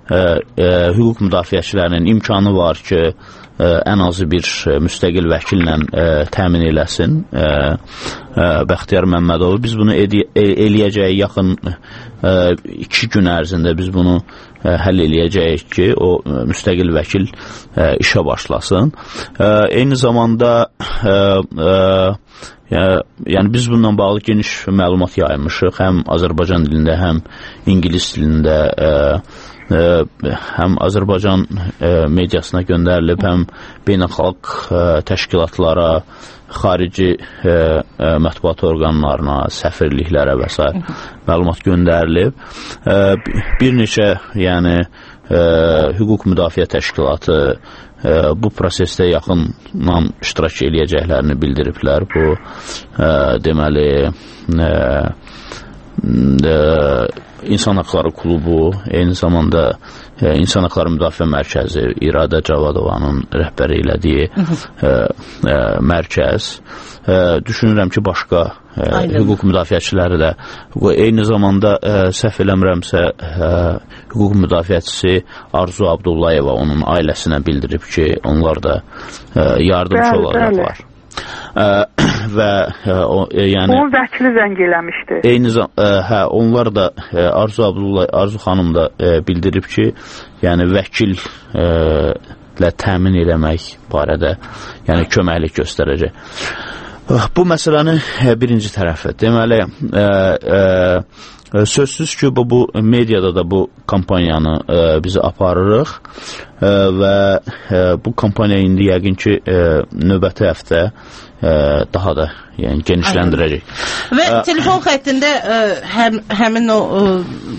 ə, ə, hüquq müdafiəçilərinin imkanı var ki, ə, ən azı bir müstəqil vəkillə ə, təmin eləsin ə, ə, Bəxtiyar Məmmədovu. Biz bunu edi, eləyəcəyik yaxın ə, iki gün ərzində biz bunu ə, həll eləyəcəyik ki, o ə, müstəqil vəkil ə, işə başlasın. Ə, eyni zamanda ə, ə, yəni biz bununla bağlı geniş məlumat yaymışıq, həm Azərbaycan dilində, həm ingilis dilində, ə, ə, həm Azərbaycan ə, mediasına göndərilib, həm beynəlxalq ə, təşkilatlara, xarici ə, ə, mətbuat orqanlarına, səfirliklərə və s. məlumat göndərilib. Ə, bir neçə yəni ə, hüquq müdafiə təşkilatı ə, bu prosesdə yaxından iştirak eləyəcəklərini bildiriblər. Bu ə, deməli ə, ə, İnsan Haqları Klubu, eyni zamanda ə, İnsan Haqları Müdafiə Mərkəzi, İradə Cavadovanın rəhbəri elədiyi ə, ə, mərkəz. Ə, düşünürəm ki, başqa ə, hüquq müdafiəçiləri də, eyni zamanda ə, səhv eləmirəmsə, ə, hüquq müdafiəçisi Arzu Abdullayeva onun ailəsinə bildirib ki, onlar da ə, yardımcı olacaqlar. Ə, və ə, o, e, yəni onun vəkili zəng eləmişdi. Eyni zamanda hə, onlar da ə, Arzu Abdullay, Arzu xanım da ə, bildirib ki, yəni vəkil ə, ilə təmin eləmək barədə yəni köməklik göstərəcək. Bu məsələnin birinci tərəfi. Deməli, ə, ə, sözsüz ki, bu, bu mediada da bu kampaniyanı ə, bizi aparırıq ə, və ə, bu kampaniya indi yəqin ki, ə, növbəti həftə ə, daha da yəni, genişləndirəcək. Və ə, telefon xəttində ə, həm, həmin o ə,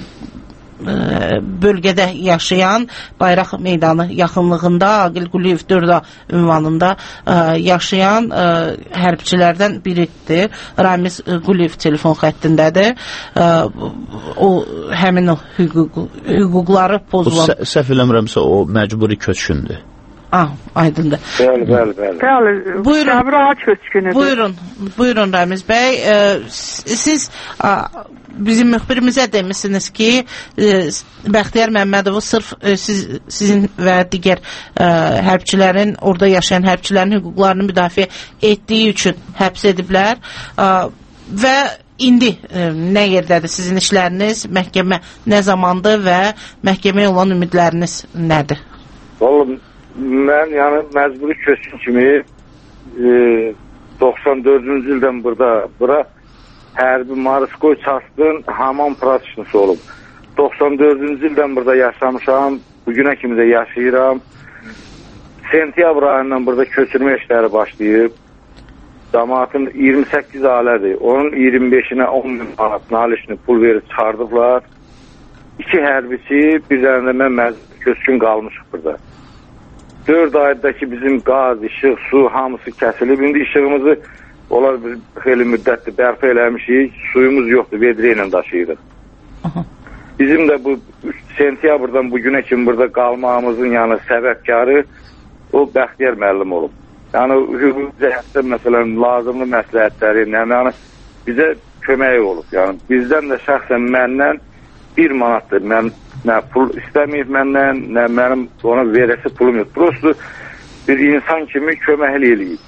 bölgədə yaşayan, Bayraq meydanı yaxınlığında Aqil Quliyev dörd A ünvanında ə, yaşayan ə, hərbçilərdən biridir. Ramiz Quliyev telefon xəttindədir. Ə, o həmin o hüquq, hüquqları pozulan. Bu səhv eləmirəmsə o məcburi köçkündür. Ah, aydındır. Bəli, bəli, bəli. Bəli, buyurun, Səbrağa köçkünüdür. Buyurun, buyurun Ramiz bəy. Ə, siz ə, bizim müxbirimizə demişsiniz ki, ə, Bəxtiyar Məmmədovu sırf ə, siz, sizin və digər ə, hərbçilərin, orada yaşayan hərbçilərin hüquqlarını müdafiə etdiyi üçün həbs ediblər ə, və indi ə, nə yerdədir sizin işləriniz, məhkəmə nə zamandır və məhkəməyə olan ümidləriniz nədir? Vallahi mən yəni məcburi köçkün kimi e, doxsan dördüncü ildən burada bura hərbi Mariskoy Çaskın Haman pratikçisi olub. doxsan dördüncü ildən burada yaşamışam, bugünə kimi də yaşayıram. Sentyabr ayından burada köçürmə işləri başlayıb. Cəmaatın iyirmi səkkiz ailədir. Onun iyirmi beşinə on min manat nalişini pul verib çıxardıblar. İki hərbiçi, bir dənə də mən məcburi köçkün qalmışıq burada. dörd aydakı bizim qaz, işıq, su hamısı kəsilib. İndi işığımızı onlar bir xeyli müddətdir bərpa eləmişik. Suyumuz yoxdur, vedrə ilə daşıyırıq. Aha. Bizim də bu sentyabrdan bugünə kimi burada qalmağımızın yəni səbəbkarı o Bəxtiyar müəllim olub. Yəni hüquq cəhətdə məsələn lazımlı məsləhətləri, yəni bizə kömək olub. Yəni bizdən də şəxsən məndən bir manatdır. Mən nə pul istəməyib məndən, nə mənim ona verəsi pulum yox. Prosto bir insan kimi köməkli eləyib.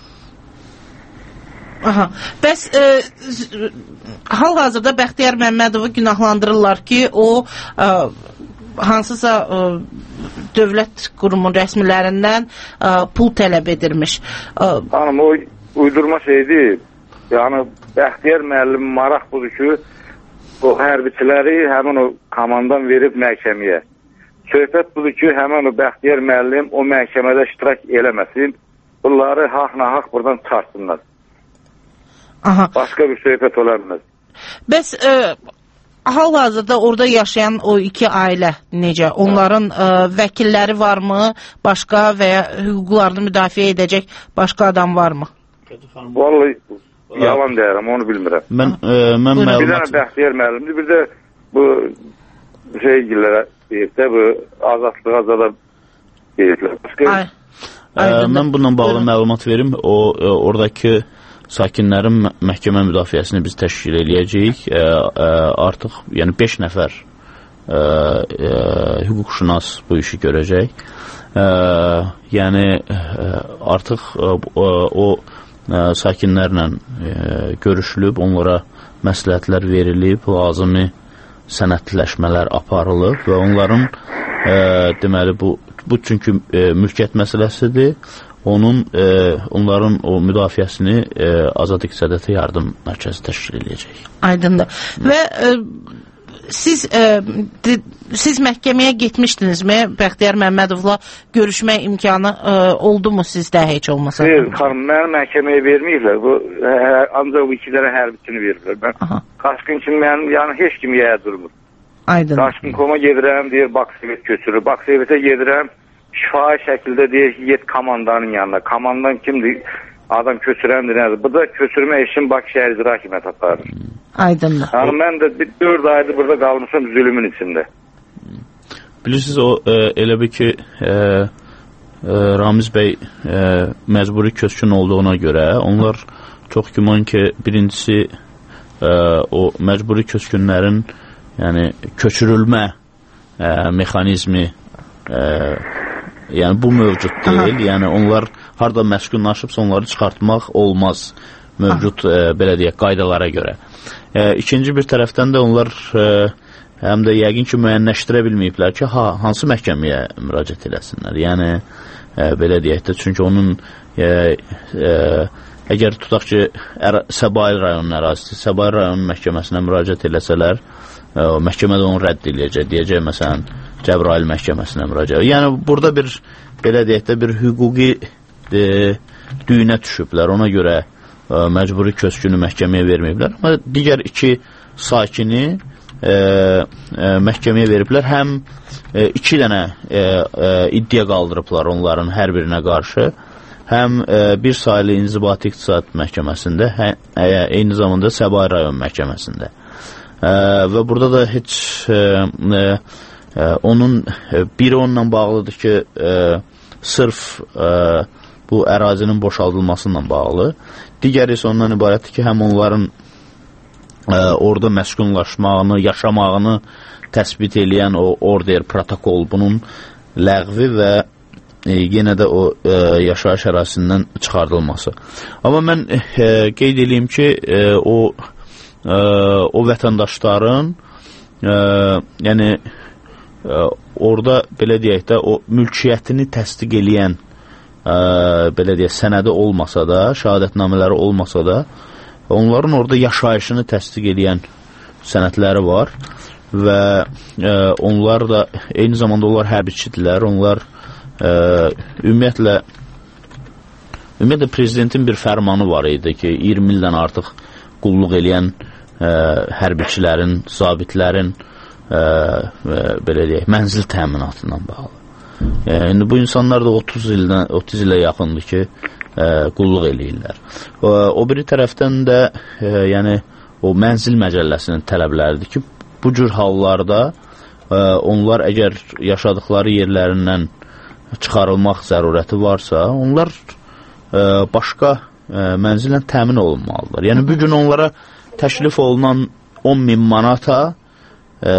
Aha. Bəs e, hal-hazırda Bəxtiyar Məmmədovu günahlandırırlar ki, o e, hansısa e, dövlət qurumun rəsmilərindən e, pul tələb edirmiş. E, Hanım, o uydurma şeydir. Yəni Bəxtiyar müəllim maraq budur ki, o hərbiçiləri həmin o komandan verib məhkəməyə. Söhbət budur ki, həmin o Bəxtiyar müəllim o məhkəmədə iştirak eləməsin. Bunları haqq-nahaq buradan çıxarsınlar. Aha. Başqa bir söhbət olamaz. Bəs e, hal-hazırda orada yaşayan o iki ailə necə? Onların e, vəkilləri varmı? Başqa və ya hüquqlarını müdafiə edəcək başqa adam varmı? Vallahi yalan deyirəm, onu bilmirəm. Mən, e, mən bir məlumat... dənə Bəxtiyar müəllimdir, bir də bu şeygillərə deyib də, bu azadlığa zada deyiblər. Ay, e, mən bununla bağlı Buyurun. məlumat verim. O, e, oradakı sakinlərin məhkəmə müdafiəsini biz təşkil eləyəcəyik. E, e, artıq yəni beş nəfər e, e, hüquqşünas bu işi görəcək. E, yəni e, artıq e, o e, sakinlərlə e, görüşülüb, onlara məsləhətlər verilib, lazımi sənədləşmələr aparılıb və onların e, deməli bu bu çünki e, mülkiyyət məsələsidir. Onun e, onların o müdafiəsini e, Azad İqtisadiyyata Yardım Mərkəzi təşkil edəcək. Aydındır. Və e, siz e, de, siz məhkəməyə getmişdinizmi? Bəxtiyar Məmmədovla görüşmək imkanı e, oldu mu sizdə heç olmasa? Xeyr, xanım, mən məhkəməyə verməyirlər. Bu hə, ancaq bu ikilərə hərbçini verirlər. Mən qaçqın kimi mənim yəni heç kim yeyə durmur. Aydın. Qaçqın koma gedirəm, deyir Baksovet götürür. Baksovetə gedirəm, şifahi şəkildə deyir ki, get komandanın yanına. Komandan kimdir? Adam köçürəndir. Nədir? Bu da köçürmə işin Bakı şəhər icra hakimiyyəti aparır. Aydındır. Yəni mən də dörd aydır burada qalmışam zülümün içində. Bilirsiniz, o e, elə bir ki e, e, Ramiz bəy e, məcburi köçkün olduğuna görə onlar çox güman ki, birincisi e, o məcburi köçkünlərin yəni köçürülmə e, mexanizmi e, yəni bu mövcud deyil. Aha. Yəni onlar harda məskunlaşıbsa onları çıxartmaq olmaz mövcud e, belə deyək qaydalara görə. E, ikinci bir tərəfdən də onlar e, həm də yəqin ki müəyyənləşdirə bilməyiblər ki, ha, hansı məhkəməyə müraciət eləsinlər. Yəni e, belə deyək də, çünki onun e, e, əgər tutaq ki əra, Səbail rayonunun ərazisi, Səbail rayonunun məhkəməsinə müraciət eləsələr, e, o məhkəmədə onu rədd eləyəcək, deyəcək məsələn Cəbrayıl məhkəməsinə müraciət. Yəni burada bir belə deyək də bir hüquqi e, düyünə düşüblər. Ona görə e, məcburi köçkünü məhkəməyə verməyiblər. Amma digər iki sakini e, e, məhkəməyə veriblər. Həm e, iki dənə e, e, iddia qaldırıblar onların hər birinə qarşı. Həm e, bir sayılı İnzibati İqtisad məhkəməsində, hə, e, eyni zamanda Səbail rayon məhkəməsində. E, və burada da heç e, e, e, onun e, biri onunla bağlıdır ki, e, sırf e, bu ərazinin boşaldılmasıyla bağlı. Digəri isə ondan ibarətdir ki, həm onların e, orada məskunlaşmağını, yaşamağını təsbit eləyən o order, protokol, bunun ləğvi və e, yenə də o e, yaşayış ərazisindən çıxardılması. Amma mən e, qeyd edeyim ki, e, o e, o vətəndaşların e, yəni e, orada belə deyək də o mülkiyyətini təsdiq eləyən e, belə deyək sənədi olmasa da, şəhadətnamələri olmasa da, onların orada yaşayışını təsdiq eləyən sənədləri var və e, onlar da eyni zamanda onlar hərbiçidirlər. Onlar e, ümumiyyətlə ümumiyyətlə prezidentin bir fərmanı var idi ki, iyirmi ildən artıq qulluq eləyən e, hərbiçilərin, zabitlərin e, e, belə deyək, mənzil təminatından bağlı. E, indi bu insanlar da otuz ildən otuz ilə yaxındır ki, e, qulluq eləyirlər. O, o biri tərəfdən də e, yəni o mənzil məcəlləsinin tələbləridir ki, bu cür hallarda e, onlar əgər yaşadıkları yerlərindən çıxarılmaq zərurəti varsa, onlar e, başqa e, mənzillə təmin olunmalıdır. Yəni bu gün onlara təklif olunan on min manata e,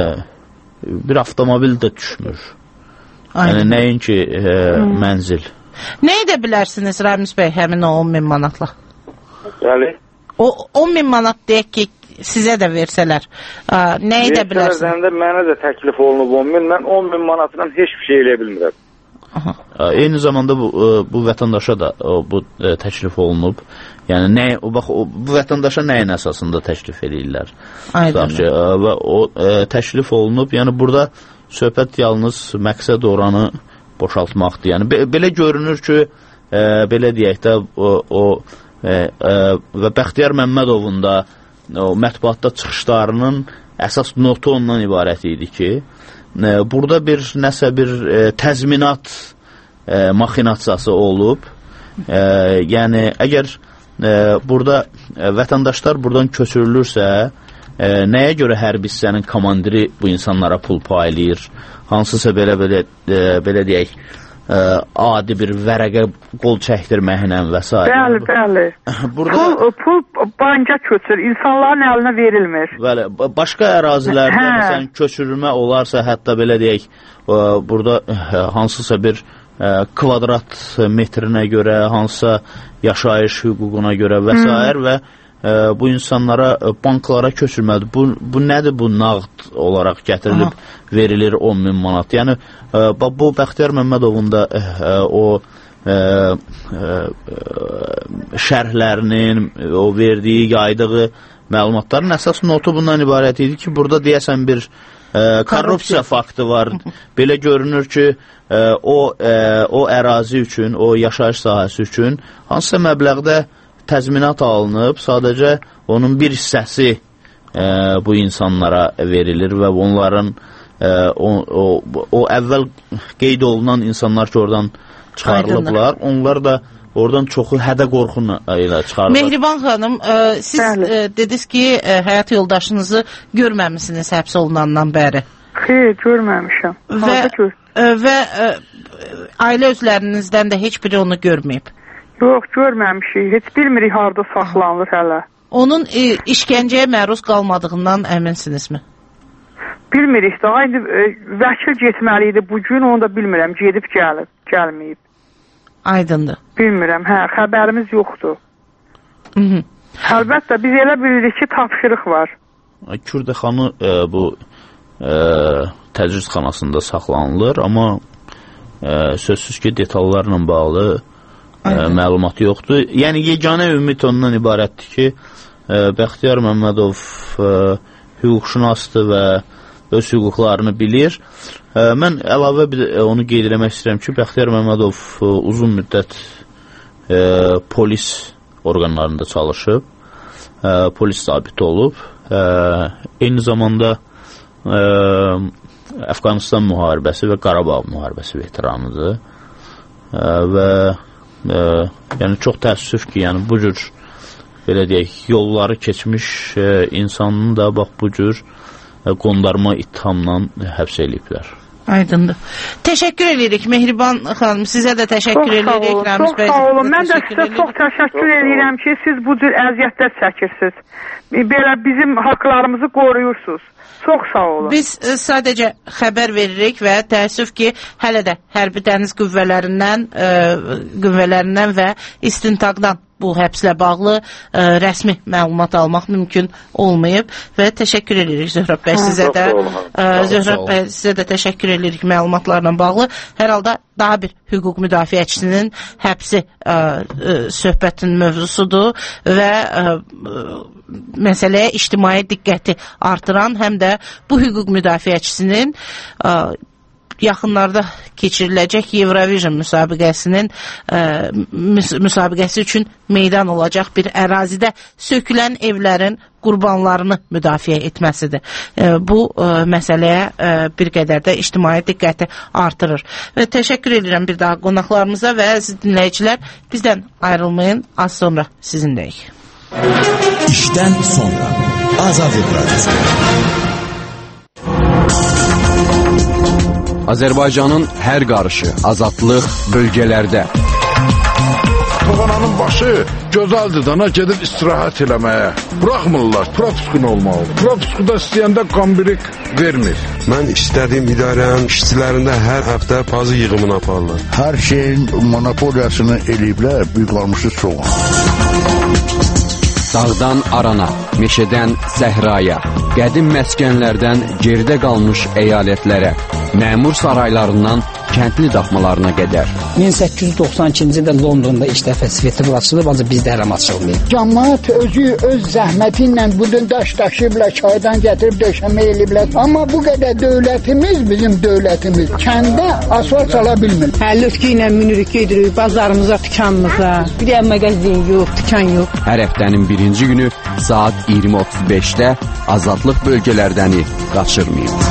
bir avtomobil də düşmür. Yəni nəinki e, hmm. mənzil. Nə edə bilərsiniz Ramiz bəy həmin o on min manatla? Bəli. O on min manat deyək ki, sizə də versələr, ə, nə edə bilərsiniz? Versələr mənə də təklif olunub on min, mən on min manatla heç bir şey eləyə bilmirəm. Aha. Eyni zamanda bu, bu vətəndaşa da bu təklif olunub. Yəni nə, bax, o, bu vətəndaşa nəyin əsasında təklif edirlər? Aydın. Və o ə, təklif olunub, yəni burada söhbət yalnız məqsəd oranı boşaltmaqdır. Yəni be, belə görünür ki, ə, belə deyək də o, o ə, ə, və Bəxtiyar Məmmədovun da o mətbuatda çıxışlarının əsas notu ondan ibarət idi ki, ə, burada bir nəsə bir ə, təzminat ə, maxinasiyası olub. Ə, yəni əgər ə, burada ə, vətəndaşlar buradan köçürülürsə, ə, nəyə görə hərbi hissənin komandiri bu insanlara pul paylayır? Hansısa belə belə ə, belə deyək, ə, adi bir vərəqə qol çəkdirməklə və s. Bəli, bəli. Burada pul, pul banka köçür, insanların əlinə verilmir. Bəli, başqa ərazilərdə hə. Məsələn köçürülmə olarsa, hətta belə deyək, ə, burada ə, hansısa bir ə, kvadrat metrinə görə, hansısa yaşayış hüququna görə və s. və ə, bu insanlara ə, banklara köçürməlidir. Bu, bu nədir? Bu nağd olaraq gətirilib Aha. verilir on min manat. Yəni ə, bu Bəxtiyar Məmmədovun da ə, o ə, ə, şərhlərinin, o verdiyi, yaydığı məlumatların əsas notu bundan ibarət idi ki, burada deyəsən bir ə, korrupsiya faktı var. Belə görünür ki, ə, o, ə, o ərazi üçün, o yaşayış sahəsi üçün hansısa məbləğdə təzminat alınıb, sadəcə onun bir hissəsi ə, bu insanlara verilir və onların ə, o, o, o əvvəl qeyd olunan insanlar ki, oradan çıxarılıblar, onlar da oradan çoxu hədə qorxu ilə çıxarılır. Mehriban xanım, ə, siz ə, dediniz ki, ə, həyat yoldaşınızı görməmisiniz həbs olunandan bəri. Xeyr, görməmişəm. Və, ə, və ə, ailə özlərinizdən də heç biri onu görməyib. Yox, görməmişik. Heç bilmirik harada saxlanılır hələ. Onun e, işgəncəyə məruz qalmadığından əminsinizmi? Bilmirik də. Aynı e, vəkil getməli idi bugün, onu da bilmirəm. Gedib gəlib, gəlməyib. Aydındır. Bilmirəm, hə, xəbərimiz yoxdur. Hı -hı. Əlbəttə, biz elə bilirik ki, tapşırıq var. Kürdəxanı e, bu e, təcrid xanasında saxlanılır, amma e, sözsüz ki, detallarla bağlı Ə, məlumat yoxdur. Yəni, yeganə ümid ondan ibarətdir ki, ə, Bəxtiyar Məmmədov ə, hüquqşünasdır və öz hüquqlarını bilir. Ə, mən əlavə bir onu qeyd eləmək istəyirəm ki, Bəxtiyar Məmmədov ə, uzun müddət ə, polis orqanlarında çalışıb, ə, polis zabiti olub. Ə, eyni zamanda ə, Əfqanistan müharibəsi və Qarabağ müharibəsi veteranıdır. Ə, və Ə, yəni çox təəssüf ki, yəni bu cür belə deyək, yolları keçmiş ə, insanın da bax bu cür ə, qondarma ittihamla həbs eləyiblər. Aydındır. Təşəkkür edirik Mehriban xanım, sizə də təşəkkür edirik. Çox sağ olun. Mən də sizə çox təşəkkür edirəm ki, siz bu cür əziyyətlər çəkirsiniz. Belə bizim haqlarımızı qoruyursunuz. Çox sağ olun. Biz ə, sadəcə xəbər veririk və təəssüf ki, hələ də hərbi dəniz qüvvələrindən, ə, qüvvələrindən və istintaqdan bu həbslə bağlı ə, rəsmi məlumat almaq mümkün olmayıb və təşəkkür edirik Zöhrəb bəy sizə də. Ə, Zöhrəb bəy sizə də təşəkkür edirik məlumatlarla bağlı. Hər halda daha bir hüquq müdafiəçisinin həbsi ə, ə, söhbətin mövzusudur və ə, məsələyə ictimai diqqəti artıran, həm də bu hüquq müdafiəçisinin ə, yaxınlarda keçiriləcək Eurovision müsabiqəsinin ə, müs müsabiqəsi üçün meydan olacaq bir ərazidə sökülən evlərin qurbanlarını müdafiə etməsidir. Ə, bu ə, məsələyə ə, bir qədər də ictimai diqqəti artırır. Və təşəkkür edirəm bir daha qonaqlarımıza və əziz dinləyicilər, bizdən ayrılmayın, az sonra sizindəyik. İşdən sonra Azadlıq Radyosu. Azərbaycanın hər qarışı, azadlıq bölgələrdə. Toğananın başı gözəldir dana gedib istirahət eləməyə. Buraxmırlar, propiskun olmalı. Propiskuda istəyəndə qambirik vermir. Mən istədiyim idarənin işçilərində hər həftə pazı yığımını aparırlar. Hər şeyin monopoliyasını eləyiblər, büyük qalmışı çoğun. Dağdan arana, meşədən səhraya, qədim məskənlərdən geridə qalmış əyalətlərə, məmur saraylarından kəndli daxmalarına qədər. min səkkiz yüz doxsan ikinci ildə Londonda ilk dəfə festival açılıb, ancaq bizdə hələm açılmayıb. Cəmaət özü öz zəhməti ilə budun daş daşıyıblar, çaydan gətirib döşəmə eləyiblər. Amma bu qədər dövlətimiz, bizim dövlətimiz kəndə asfalt çala bilmir. Həllüski ilə minirik, gedirik bazarımıza, dükanımıza. Bir yer mağazin yox, dükan yox. Hər həftənin birinci günü saat iyirmi otuz beşdə azadlıq bölgələrdəni qaçırmayın.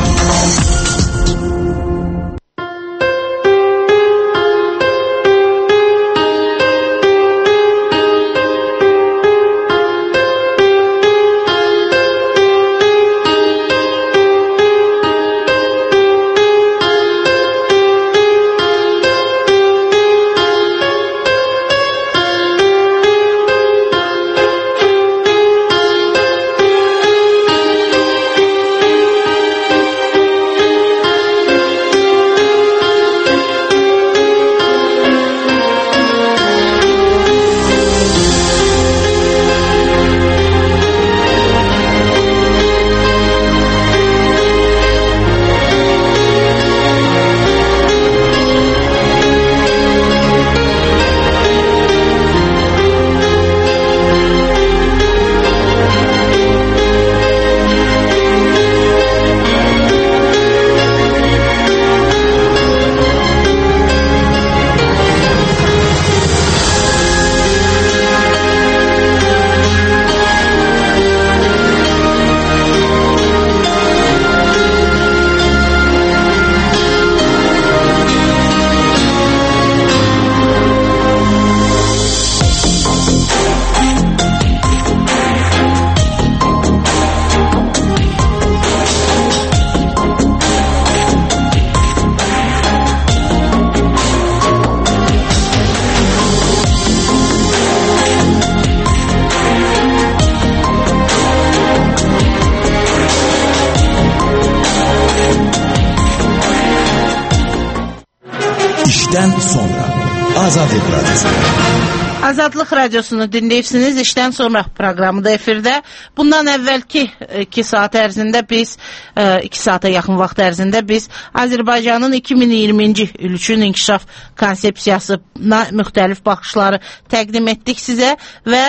İşdən sonra Azadlıq Radyosu. Azadlıq Radiosunu dinləyirsiniz. İşdən sonra proqramı da efirdə. Bundan əvvəlki iki saat ərzində biz, iki saata yaxın vaxt ərzində biz Azərbaycanın iki min iyirminci il üçün inkişaf konsepsiyasına müxtəlif baxışları təqdim etdik sizə və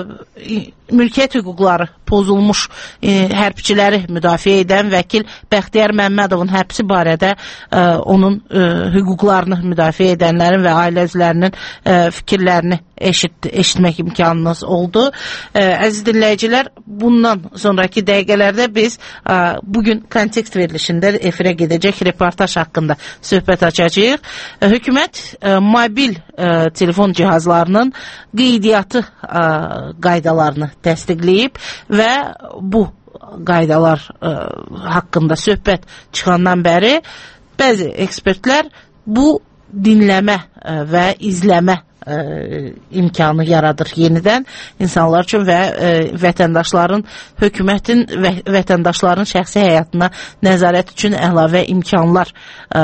mülkiyyət hüquqları pozulmuş e, hərbçiləri müdafiə edən vəkil Bəxtiyar Məmmədovun həbsi barədə e, onun e, hüquqlarını müdafiə edənlərin və ailə üzvlərinin e, fikirlərini eşit, eşitmək imkanınız oldu. E, əziz dinləyicilər, bundan sonraki dəqiqələrdə biz e, bugün kontekst verilişində efirə gedəcək reportaj haqqında söhbət açacağıq. E, hökumət e, mobil e, telefon cihazlarının qeydiyyatı e, qaydalarını təsdiqləyib və bu qaydalar ə, haqqında söhbət çıxandan bəri bəzi ekspertlər bu dinləmə ə, və izləmə ə, imkanı yaradır yenidən insanlar üçün və ə, vətəndaşların, hökumətin və vətəndaşların şəxsi həyatına nəzarət üçün əlavə imkanlar ə,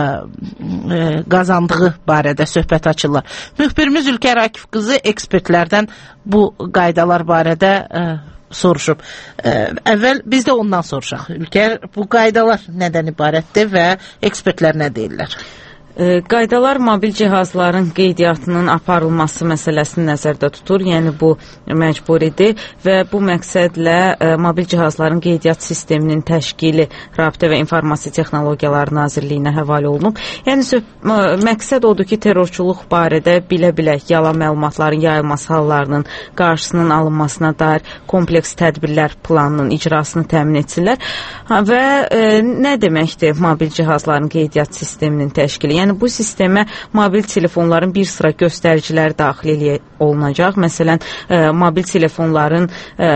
ə, qazandığı barədə söhbət açırlar. Müxbirimiz Ülkər Akif qızı ekspertlərdən bu qaydalar barədə ə, soruşub. Əvvəl biz də ondan soruşaq. Ülkər, bu qaydalar nədən ibarətdir və ekspertlər nə deyirlər? Qaydalar mobil cihazların qeydiyyatının aparılması məsələsini nəzərdə tutur. Yəni bu məcburidir və bu məqsədlə ə, mobil cihazların qeydiyyat sisteminin təşkili Rabitə və İnformasiya Texnologiyaları Nazirliyinə həvalə olunub. Yəni ə, məqsəd odur ki, terrorçuluq barədə bilə-bilə yalan məlumatların yayılması hallarının qarşısının alınmasına dair kompleks tədbirlər planının icrasını təmin etsinlər. Ha, və ə, nə deməkdir mobil cihazların qeydiyyat sisteminin təşkili? Yəni bu sistemə mobil telefonların bir sıra göstəriciləri daxil olunacaq. Məsələn, ə, mobil telefonların ə,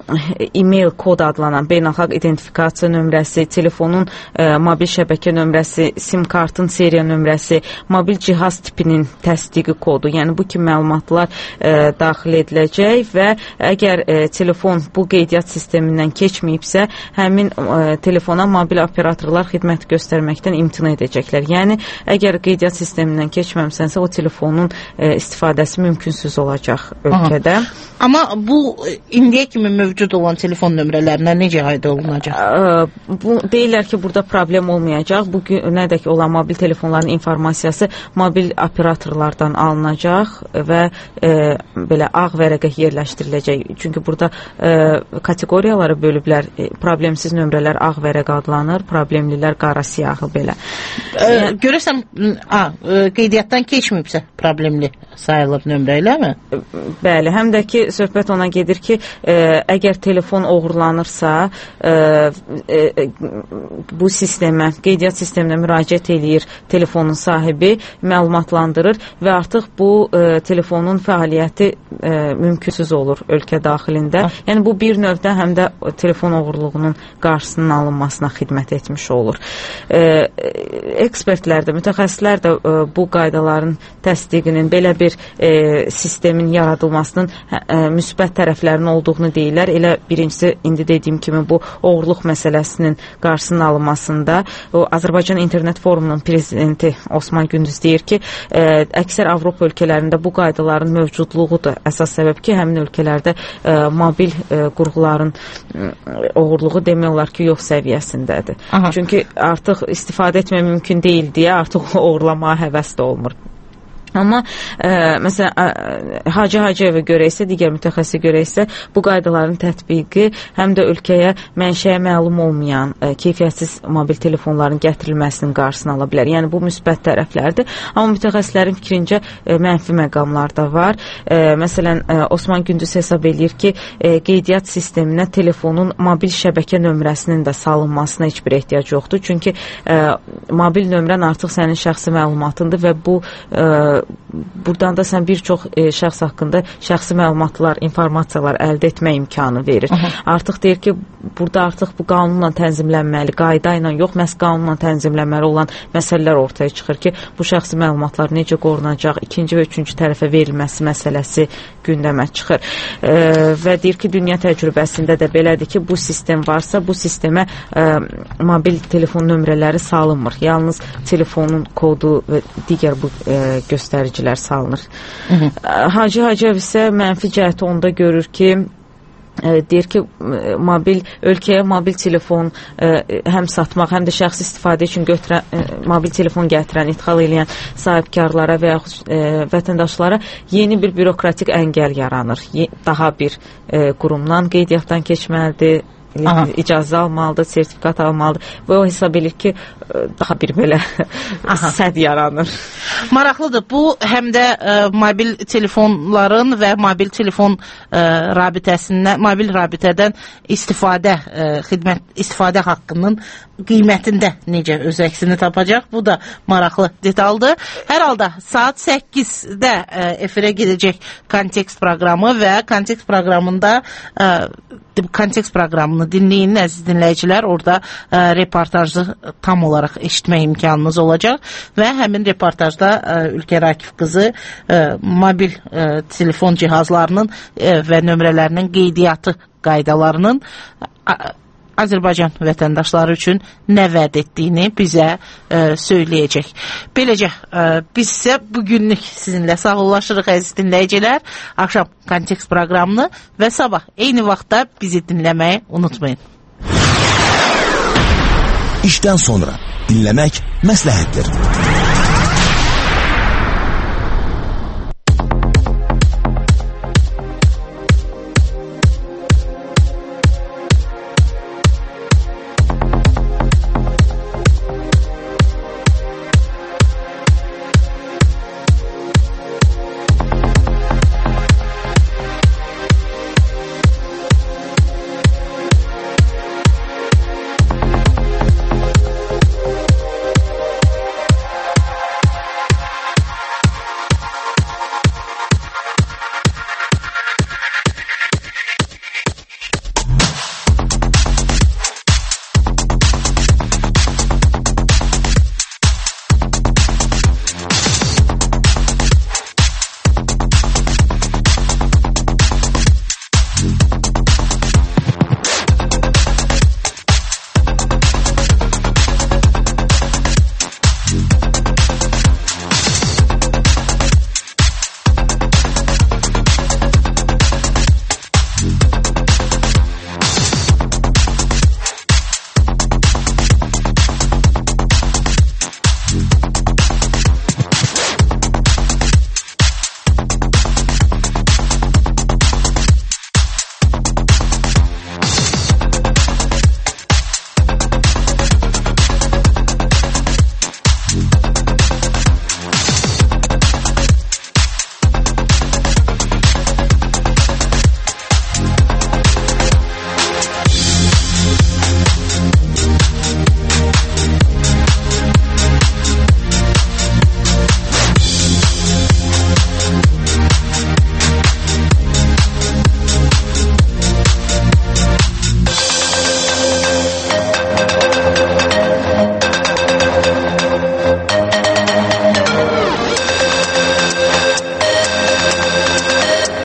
e-mail kod adlanan beynəlxalq identifikasiya nömrəsi, telefonun ə, mobil şəbəkə nömrəsi, sim kartın seriya nömrəsi, mobil cihaz tipinin təsdiqi kodu. Yəni bu kimi məlumatlar ə, daxil ediləcək və əgər ə, telefon bu qeydiyyat sistemindən keçməyibsə, həmin ə, telefona mobil operatorlar xidmət göstərməkdən imtina edəcəklər. Yəni əgər qeydiyyat sistemindən keçməmsənsə, o telefonun e, istifadəsi mümkünsüz olacaq ölkədə. Aha. Amma bu indiyə kimi mövcud olan telefon nömrələrinə necə aid olunacaq? E, bu deyirlər ki, burada problem olmayacaq. Bu günədək olan mobil telefonların informasiyası mobil operatorlardan alınacaq və e, belə ağ vərəqə yerləşdiriləcək. Çünki burada e, kateqoriyaları bölüblər. E, problemsiz nömrələr ağ vərəqə adlanır, problemlilər qara siyahı belə. E, yəni, görəsən, a, qeydiyyatdan keçməyibsə problemli sayılır nömrə, eləmi? Bəli, həm də ki, söhbət ona gedir ki, e, əgər telefon oğurlanırsa, e, e, bu sistemə, qeydiyyat sisteminə müraciət eləyir telefonun sahibi, məlumatlandırır və artıq bu e, telefonun fəaliyyəti e, mümkünsüz olur ölkə daxilində. Ha. Yəni bu bir növdə həm də telefon oğurluğunun qarşısının alınmasına xidmət etmiş olur. E, ekspertlər də, mütəxəssislər də e, bu qaydaların təsdiqinin, belə bir e, sistemin yaradılmasının e, müsbət tərəflərinin olduğunu deyirlər. Elə birincisi, indi dediyim kimi, bu oğurluq məsələsinin qarşısının alınmasında o, Azərbaycan İnternet Forumunun prezidenti Osman Gündüz deyir ki, e, əksər Avropa ölkələrində bu qaydaların mövcudluğudur əsas səbəb ki, həmin ölkələrdə e, mobil e, qurğuların e, oğurluğu demək olar ki, yox səviyyəsindədir. Aha. Çünki artıq istifadə etmək mümkün deyil deyə artıq oğurlamağa həvəs də olmur. Amma ə, məsələn ə, Hacı Hacıyevə görə isə, digər mütəxəssisə görə isə bu qaydaların tətbiqi həm də ölkəyə mənşəyə məlum olmayan ə, keyfiyyətsiz mobil telefonların gətirilməsinin qarşısını ala bilər. Yəni bu müsbət tərəflərdir. Amma mütəxəssislərin fikrincə ə, mənfi məqamlar da var. Ə, məsələn ə, Osman Gündüz hesab eləyir ki, ə, qeydiyyat sisteminə telefonun mobil şəbəkə nömrəsinin də salınmasına heç bir ehtiyac yoxdur. Çünki ə, mobil nömrən artıq sənin şəxsi məlumatındır və bu ə, buradan da sən bir çox e, şəxs haqqında şəxsi məlumatlar, informasiyalar əldə etmə imkanı verir. Hı -hı. Artıq deyir ki, burada artıq bu qanunla tənzimlənməli, qayda ilə yox, məhz qanunla tənzimlənməli olan məsələlər ortaya çıxır ki, bu şəxsi məlumatlar necə qorunacaq, ikinci və üçüncü tərəfə verilməsi məsələsi gündəmə çıxır. E, və deyir ki, dünya təcrübəsində də belədir ki, bu sistem varsa, bu sistemə e, mobil telefon nömrələri salınmır. Yalnız telefonun kodu və digər bu e, göstəricilər salınır. Hı -hı. Hacı Hacıyev isə mənfi cəhəti onda görür ki, E, deyir ki, mobil ölkəyə mobil telefon e, həm satmaq, həm də şəxsi istifadə üçün götürən, e, mobil telefon gətirən, idxal edən sahibkarlara və yaxud e, vətəndaşlara yeni bir bürokratik əngəl yaranır. Ye, daha bir e, qurumdan qeydiyyatdan keçməlidir, Aha. icazə almalıdır, sertifikat almalıdır və o hesab edir ki, daha bir belə səd yaranır. Maraqlıdır. Bu həm də ə, mobil telefonların və mobil telefon ə, rabitəsindən, mobil rabitədən istifadə ə, xidmət istifadə haqqının qiymətində necə öz əksini tapacaq? Bu da maraqlı detaldır. Hər halda saat səkkizdə ə, efirə gedəcək Kontekst proqramı və Kontekst proqramında ə, Kontekst proqramını dinləyin, əziz dinləyicilər. Orada ə, reportajı tam olaraq eşitmək imkanınız olacaq və həmin reportajda ə, Ülker Akif qızı ə, mobil ə, telefon cihazlarının ə, və nömrələrinin qeydiyyatı qaydalarının ə, Azərbaycan vətəndaşları üçün nə vəd etdiyini bizə ə, söyləyəcək. Beləcə, ə, biz isə bugünlük sizinlə sağollaşırıq, əziz dinləyicilər. Axşam Kontekst proqramını və sabah eyni vaxtda bizi dinləməyi unutmayın. İşdən sonra dinləmək məsləhətdir.